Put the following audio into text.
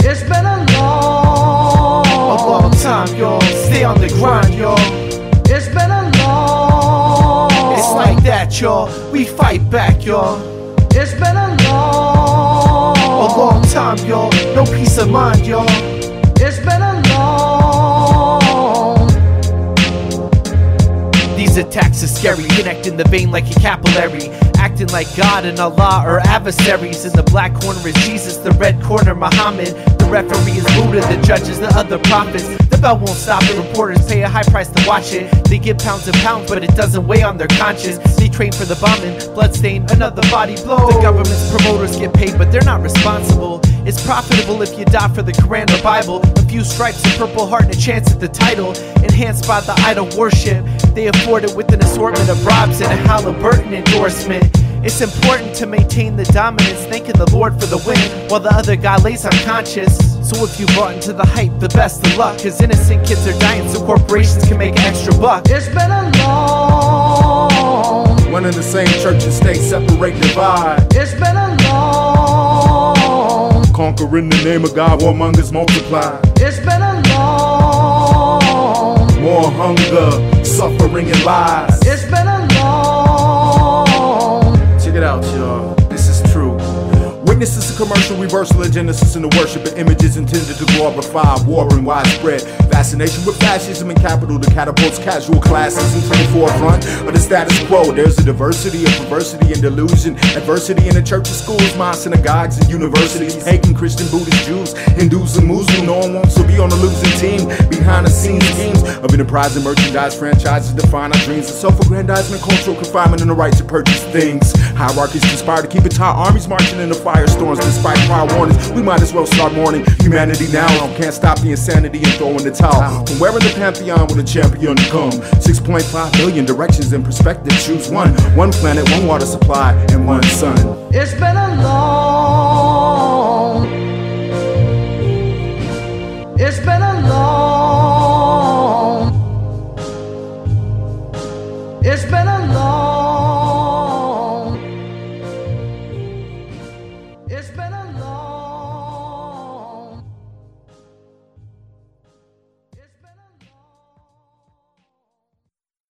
It's been a long time, y'all. Stay on the grind, y'all. It's been a long. It's like that, y'all. We fight back, y'all. It's been a long time, y'all. No peace of mind, y'all. It's been a long. These attacks are scary, connecting the vein like a capillary, acting like God and Allah are adversaries. In the black corner is Jesus, the red corner Muhammad. The referee is Buddha, the judge is the other prophets. The bell won't stop it, reporters pay a high price to watch it. They give pounds and pounds, but it doesn't weigh on their conscience. They train for the bombing, bloodstain, another body blow. The government's promoters get paid, but they're not responsible. It's profitable if you die for the Quran or Bible. A few stripes, a purple heart, and a chance at the title. Enhanced by the idol worship, they afford it with an assortment of bribes and a Halliburton endorsement. It's important to maintain the dominance, thanking the Lord for the win, while the other guy lays unconscious. So if you bought into the hype, the best of luck, cause innocent kids are dying so corporations can make an extra buck. It's been a long. One and the same church and state separate, divide. It's been a long. Conquer in the name of God, warmongers multiply. It's been a long. More hunger, suffering and lies. It's been a long. Check it out, y'all. This is true. Witnesses to commercial reversal of Genesis and the worship of images intended to glorify war and widespread fascination with fascism and capital that catapults casual classes into the forefront of the status quo. There's a diversity of perversity and delusion, adversity in the churches, schools, mosques, synagogues, and universities. Pagan, Christian, Buddhist, Jews, Hindus, and Muslims. No one wants to be on the losing team. Behind the scenes schemes of enterprise and merchandise franchises define our dreams of self-aggrandizement, cultural confinement, and the right to purchase things. Hierarchies conspire to keep entire armies marching in the firestorms. Despite prior warnings, we might as well start mourning humanity now. Can't stop the insanity and throwing the towel. From where in the pantheon will a champion come? 6.5 billion directions and perspective. Choose one. One planet, one water supply, and one sun. It's been a long.